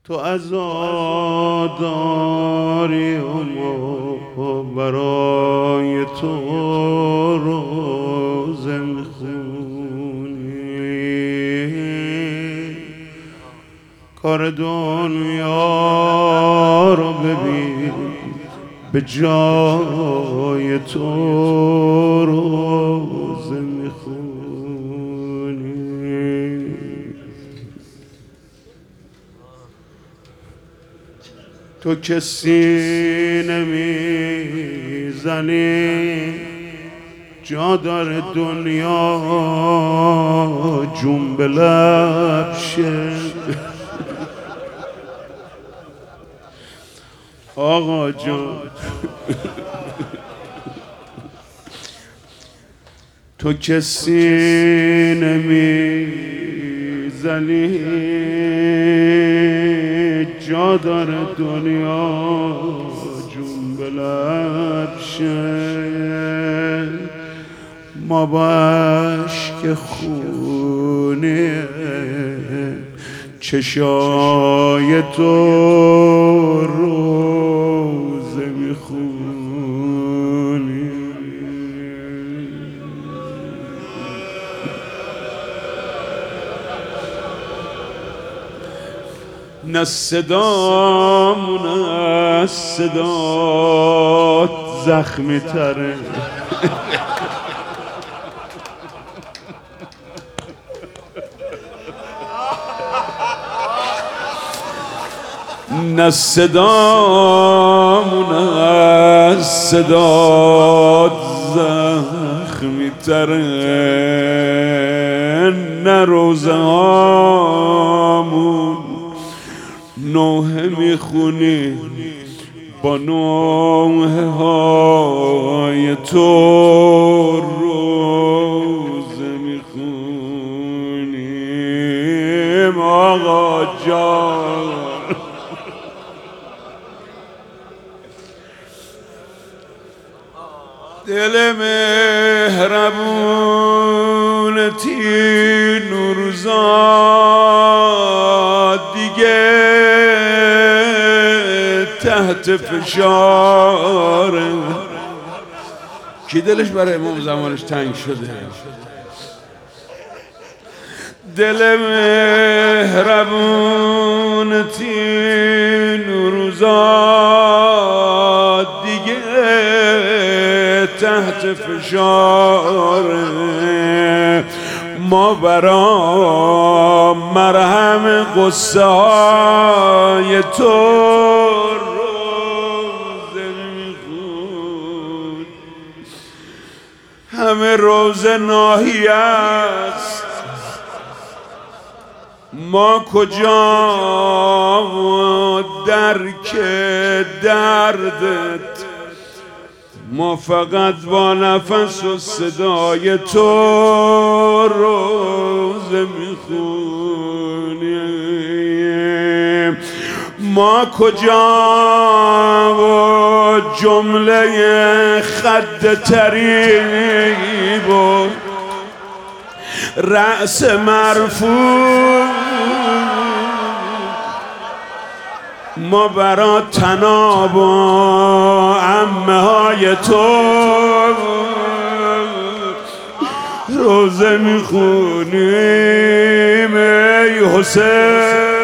تو عزاداری و ما برای تو روزه میخونی. کار دنیا رو ببین به جای تو روزه میخونی. تو که سینه میزنی جا داره دنیا جون به لب شه. آقا جان تو که سینه میزنی جا داره دنیا جون به لب شه. ما با اشک خونه چشای تو روزه میخونی. نه صدامون از صدات زخمی تره. نه صدامون از صدات زخمی تره. نه روزه هامون نوحه میخونی با نوحه های تو روزه میخونیم. آقا جان دل مهربونتی نورزاد دیگه تحت فشاره. کی دلش برای امام زمانش تنگ شده؟ دل مهربونتی نورزاد دیگه تحت فشاره. ما برا مرهم قصه های تو روزه میخون. همه روزه ناهی است ما کجا درک دردت. ما فقط با نفس و صدای تو روزه میخونیم. ما کجا و جمله خد طریب و رأس مرفوع. ما برا تناب و عمه های تو روزه میخونیم. ای حسین